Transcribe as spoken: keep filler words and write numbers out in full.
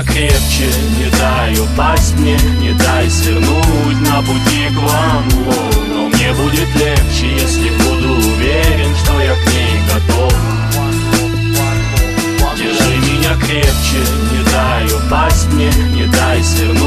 меня крепче, не дай упасть мне, не дай свернуть на пути к вам. О, но мне будет легче, если буду уверен, что я к ней готов. Держи меня крепче, не дай упасть мне, не дай свернуть